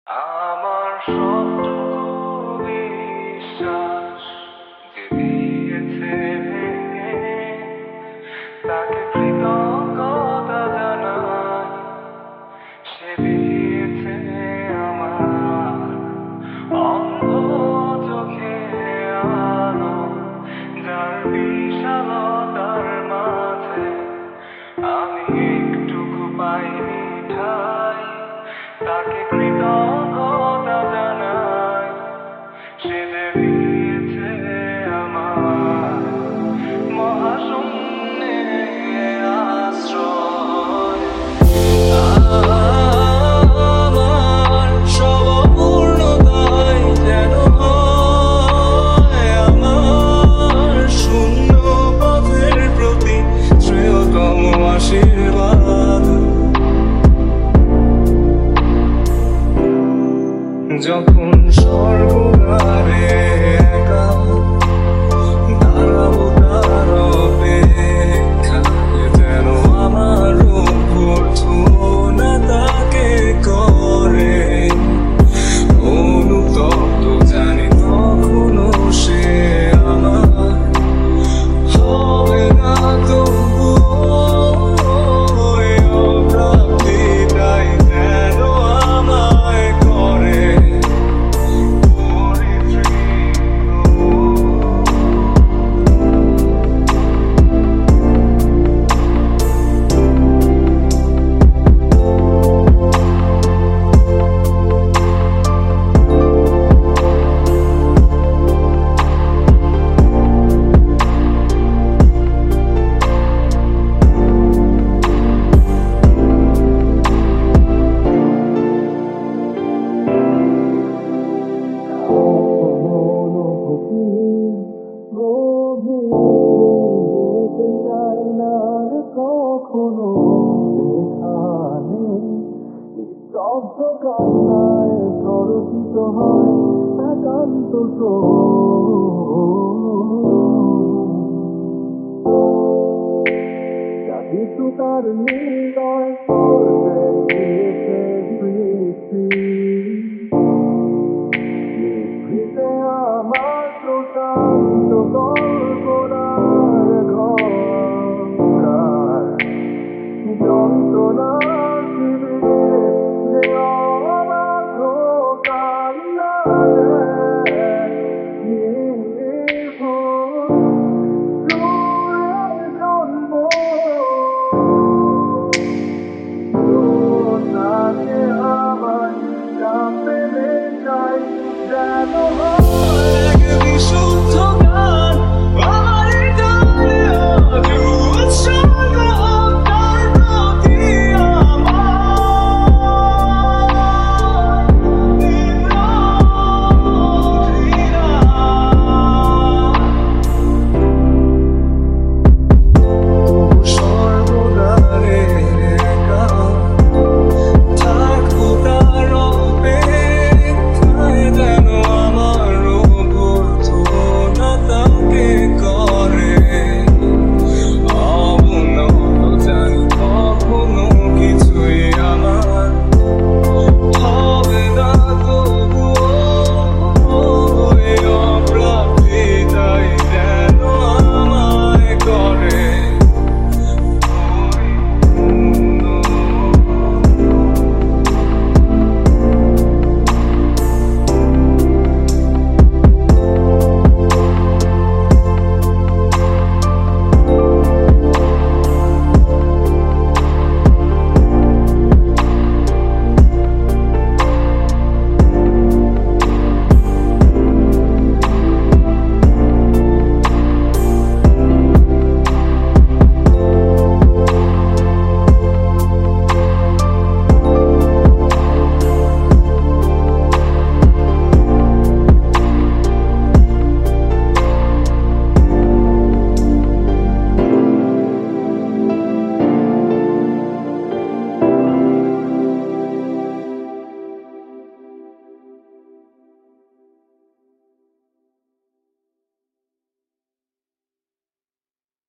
আমার সবটুকু বিশ্বাস যে দিয়েছে ভেঙে, তাকে কৃতজ্ঞতা জানাই। সে দিয়েছে আমার অন্ধ চোখে আলো, যার বিশালতার মাঝে আমি একটুকু পাইনি ঠাই। তাকে কৃতজ্ঞতা জানাই। সে যে দিয়েছে আমার মহাশূন্যে আশ্রয়। আমার সব অপূর্ণতাই যেন হয় আমার শূন্য পথের প্রতি শ্রেয়তম আশীর্বাদ। যখন স্বর্গদ্বারে একা দাঁড়াবো তার অপেক্ষায়, যেন আমার অভ্যর্থনা তাকে করে অনুতপ্ত, জানি তখনও সে আমার হবে না। তবুও ওই অপ্রাপ্তিটাই যেন আমায় করে কখনো এখানে স্তব্ধ কান্নায় সরচিত হয় একান্ত যা কিছু তার নির্দয় করবে দিয়েছে সৃষ্টি। নিভৃতে আমার প্রশান্ত কল্পনার ঘর, যন্ত্রণা শিবিরে যে অবাধ্য কান্না নির্ভুল সুরের জন্ম, তাকে আমার কাছে চাই যেন